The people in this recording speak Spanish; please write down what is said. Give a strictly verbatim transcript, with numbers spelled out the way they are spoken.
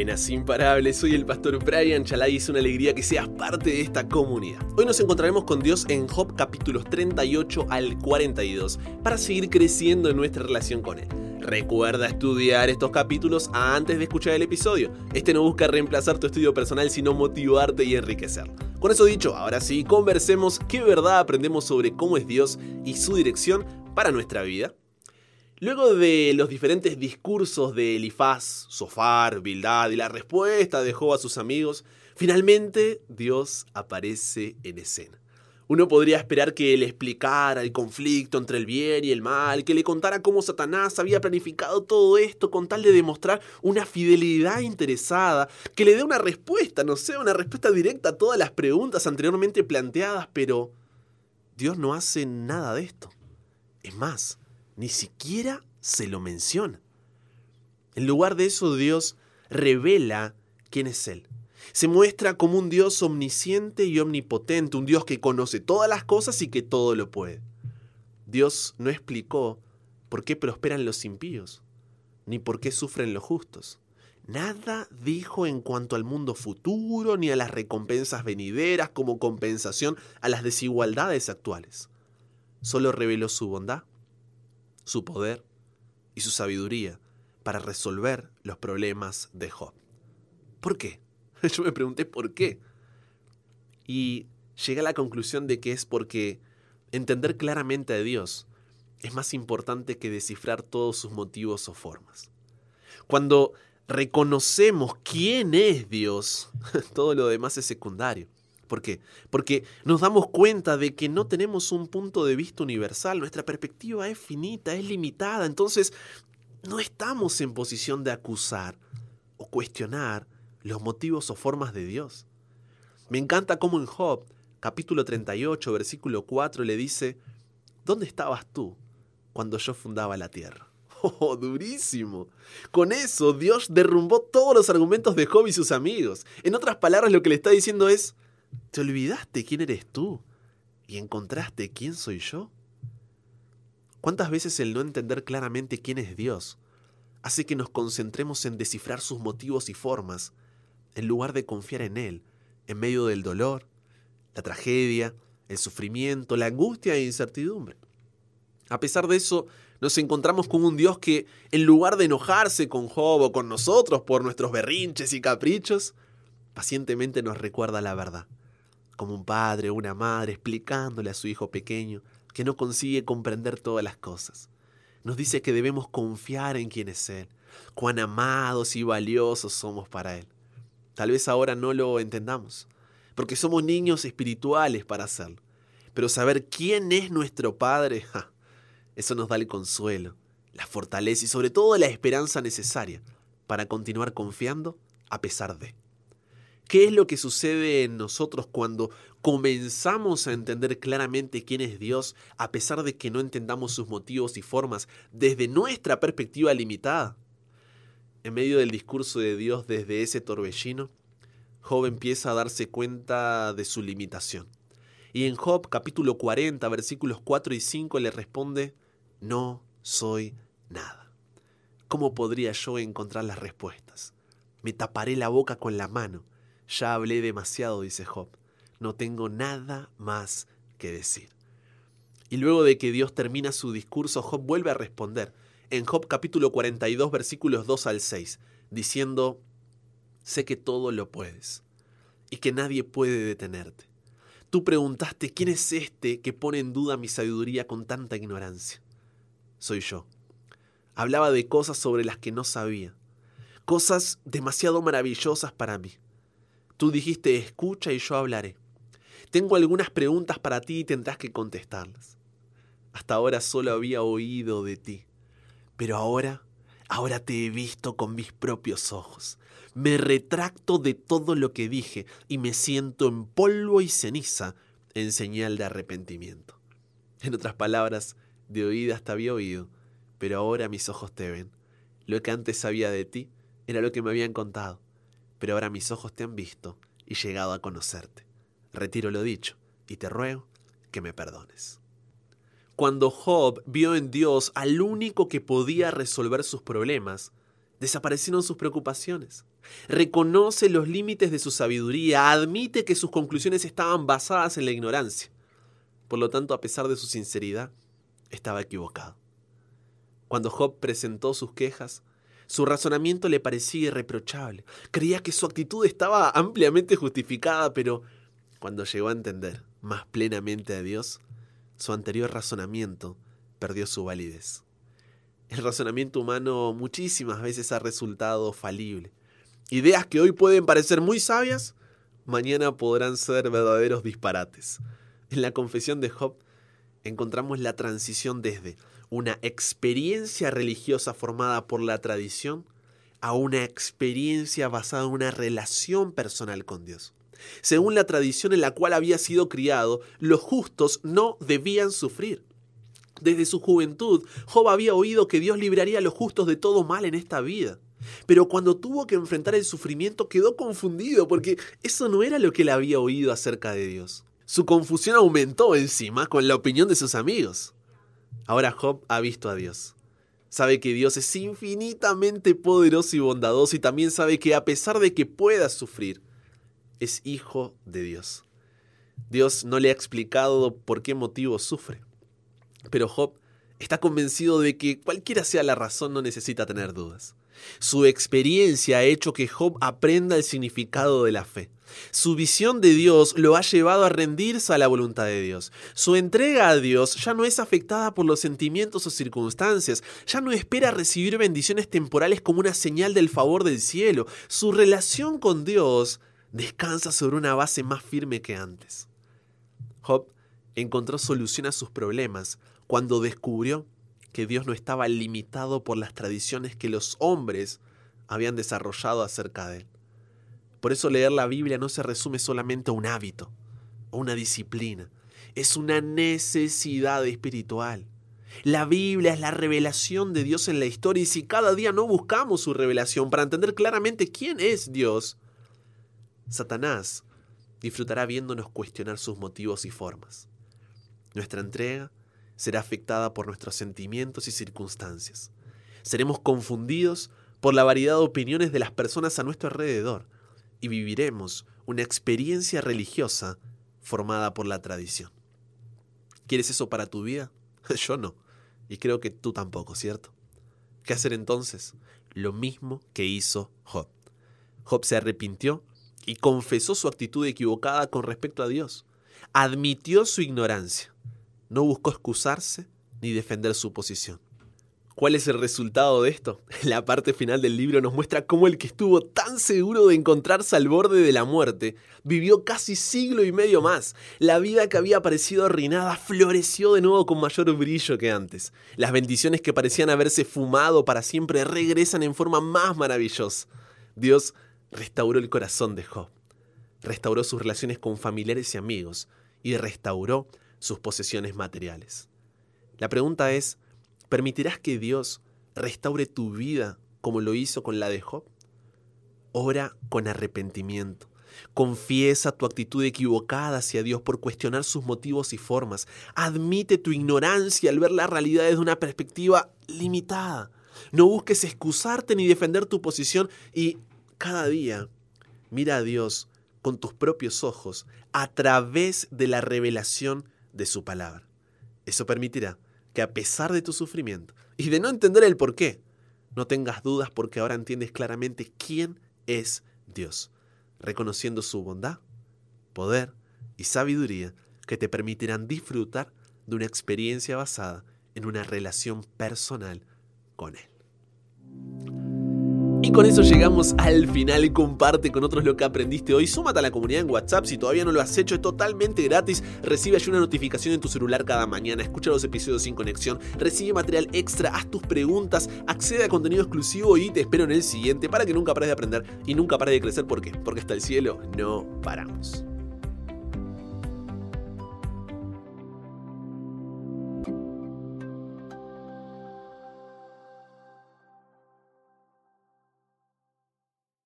Buenas, imparables, soy el pastor Brian Chalai y es una alegría que seas parte de esta comunidad. Hoy nos encontraremos con Dios en Job capítulos treinta y ocho al cuarenta y dos para seguir creciendo en nuestra relación con Él. Recuerda estudiar estos capítulos antes de escuchar el episodio. Este no busca reemplazar tu estudio personal, sino motivarte y enriquecerlo. Con eso dicho, ahora sí, conversemos qué verdad aprendemos sobre cómo es Dios y su dirección para nuestra vida. Luego de los diferentes discursos de Elifaz, Zofar, Bildad y la respuesta de Job a sus amigos, finalmente Dios aparece en escena. Uno podría esperar que le explicara el conflicto entre el bien y el mal, que le contara cómo Satanás había planificado todo esto con tal de demostrar una fidelidad interesada, que le dé una respuesta, no sé, una respuesta directa a todas las preguntas anteriormente planteadas, pero Dios no hace nada de esto. Es más, ni siquiera se lo menciona. En lugar de eso, Dios revela quién es Él. Se muestra como un Dios omnisciente y omnipotente, un Dios que conoce todas las cosas y que todo lo puede. Dios no explicó por qué prosperan los impíos, ni por qué sufren los justos. Nada dijo en cuanto al mundo futuro, ni a las recompensas venideras como compensación a las desigualdades actuales. Solo reveló su bondad, su poder y su sabiduría para resolver los problemas de Job. ¿Por qué? Yo me pregunté por qué. Y llegué a la conclusión de que es porque entender claramente a Dios es más importante que descifrar todos sus motivos o formas. Cuando reconocemos quién es Dios, todo lo demás es secundario. ¿Por qué? Porque nos damos cuenta de que no tenemos un punto de vista universal, nuestra perspectiva es finita, es limitada, entonces no estamos en posición de acusar o cuestionar los motivos o formas de Dios. Me encanta cómo en Job, capítulo treinta y ocho, versículo cuatro, le dice: ¿dónde estabas tú cuando yo fundaba la tierra? ¡Oh, durísimo! Con eso Dios derrumbó todos los argumentos de Job y sus amigos. En otras palabras, lo que le está diciendo es: ¿te olvidaste quién eres tú y encontraste quién soy yo? ¿Cuántas veces el no entender claramente quién es Dios hace que nos concentremos en descifrar sus motivos y formas en lugar de confiar en Él en medio del dolor, la tragedia, el sufrimiento, la angustia e incertidumbre? A pesar de eso, nos encontramos con un Dios que, en lugar de enojarse con Job o con nosotros por nuestros berrinches y caprichos, pacientemente nos recuerda la verdad. Como un padre o una madre explicándole a su hijo pequeño que no consigue comprender todas las cosas. Nos dice que debemos confiar en quién es Él, cuán amados y valiosos somos para Él. Tal vez ahora no lo entendamos, porque somos niños espirituales para hacerlo. Pero saber quién es nuestro Padre, ja, eso nos da el consuelo, la fortaleza y sobre todo la esperanza necesaria para continuar confiando a pesar de. ¿Qué es lo que sucede en nosotros cuando comenzamos a entender claramente quién es Dios, a pesar de que no entendamos sus motivos y formas desde nuestra perspectiva limitada? En medio del discurso de Dios desde ese torbellino, Job empieza a darse cuenta de su limitación. Y en Job capítulo cuarenta, versículos cuatro y cinco le responde: no soy nada. ¿Cómo podría yo encontrar las respuestas? Me taparé la boca con la mano. Ya hablé demasiado, dice Job. No tengo nada más que decir. Y luego de que Dios termina su discurso, Job vuelve a responder en Job capítulo cuarenta y dos, versículos dos al seis, diciendo: sé que todo lo puedes y que nadie puede detenerte. Tú preguntaste: ¿quién es este que pone en duda mi sabiduría con tanta ignorancia? Soy yo. Hablaba de cosas sobre las que no sabía, cosas demasiado maravillosas para mí. Tú dijiste: escucha y yo hablaré. Tengo algunas preguntas para ti y tendrás que contestarlas. Hasta ahora solo había oído de ti, pero ahora, ahora te he visto con mis propios ojos. Me retracto de todo lo que dije y me siento en polvo y ceniza en señal de arrepentimiento. En otras palabras, de oídas te había oído, pero ahora mis ojos te ven. Lo que antes sabía de ti era lo que me habían contado, pero ahora mis ojos te han visto y llegado a conocerte. Retiro lo dicho y te ruego que me perdones. Cuando Job vio en Dios al único que podía resolver sus problemas, Desaparecieron sus preocupaciones. Reconoce los límites de su sabiduría, admite que sus conclusiones estaban basadas en la ignorancia. Por lo tanto, a pesar de su sinceridad, estaba equivocado. Cuando Job presentó sus quejas, su razonamiento le parecía irreprochable. Creía que su actitud estaba ampliamente justificada, pero cuando llegó a entender más plenamente a Dios, su anterior razonamiento perdió su validez. El razonamiento humano muchísimas veces ha resultado falible. Ideas que hoy pueden parecer muy sabias, mañana podrán ser verdaderos disparates. En la confesión de Job encontramos la transición desde una experiencia religiosa formada por la tradición a una experiencia basada en una relación personal con Dios. Según la tradición en la cual había sido criado, los justos no debían sufrir. Desde su juventud, Job había oído que Dios libraría a los justos de todo mal en esta vida. Pero cuando tuvo que enfrentar el sufrimiento quedó confundido porque eso no era lo que él había oído acerca de Dios. Su confusión aumentó encima con la opinión de sus amigos. Ahora Job ha visto a Dios. Sabe que Dios es infinitamente poderoso y bondadoso y también sabe que a pesar de que pueda sufrir, es hijo de Dios. Dios no le ha explicado por qué motivo sufre. Pero Job está convencido de que cualquiera sea la razón no necesita tener dudas. Su experiencia ha hecho que Job aprenda el significado de la fe. Su visión de Dios lo ha llevado a rendirse a la voluntad de Dios. Su entrega a Dios ya no es afectada por los sentimientos o circunstancias. Ya no espera recibir bendiciones temporales como una señal del favor del cielo. Su relación con Dios descansa sobre una base más firme que antes. Job encontró solución a sus problemas cuando descubrió que Dios no estaba limitado por las tradiciones que los hombres habían desarrollado acerca de él. Por eso leer la Biblia no se resume solamente a un hábito o una disciplina. Es una necesidad espiritual. La Biblia es la revelación de Dios en la historia y si cada día no buscamos su revelación para entender claramente quién es Dios, Satanás disfrutará viéndonos cuestionar sus motivos y formas. Nuestra entrega será afectada por nuestros sentimientos y circunstancias. Seremos confundidos por la variedad de opiniones de las personas a nuestro alrededor y viviremos una experiencia religiosa formada por la tradición. ¿Quieres eso para tu vida? Yo no, y creo que tú tampoco, ¿cierto? ¿Qué hacer entonces? Lo mismo que hizo Job. Job se arrepintió y confesó su actitud equivocada con respecto a Dios. Admitió su ignorancia. No buscó excusarse ni defender su posición. ¿Cuál es el resultado de esto? La parte final del libro nos muestra cómo el que estuvo tan seguro de encontrarse al borde de la muerte vivió casi siglo y medio más. La vida que había parecido arruinada floreció de nuevo con mayor brillo que antes. Las bendiciones que parecían haberse fumado para siempre regresan en forma más maravillosa. Dios restauró el corazón de Job, restauró sus relaciones con familiares y amigos y restauró sus posesiones materiales. La pregunta es, ¿permitirás que Dios restaure tu vida como lo hizo con la de Job? Ora con arrepentimiento. Confiesa tu actitud equivocada hacia Dios por cuestionar sus motivos y formas. Admite tu ignorancia al ver la realidad desde una perspectiva limitada. No busques excusarte ni defender tu posición y cada día mira a Dios con tus propios ojos a través de la revelación de su palabra. Eso permitirá que a pesar de tu sufrimiento y de no entender el por qué, no tengas dudas porque ahora entiendes claramente quién es Dios, reconociendo su bondad, poder y sabiduría que te permitirán disfrutar de una experiencia basada en una relación personal con Él. Y con eso llegamos al final. Comparte con otros lo que aprendiste hoy. Súmate a la comunidad en WhatsApp. Si todavía no lo has hecho, es totalmente gratis. Recibe allí una notificación en tu celular cada mañana. Escucha los episodios sin conexión. Recibe material extra. Haz tus preguntas. Accede a contenido exclusivo y te espero en el siguiente para que nunca pares de aprender y nunca pares de crecer. ¿Por qué? Porque hasta el cielo no paramos.